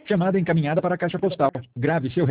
Chamada encaminhada para a caixa postal. Grave seu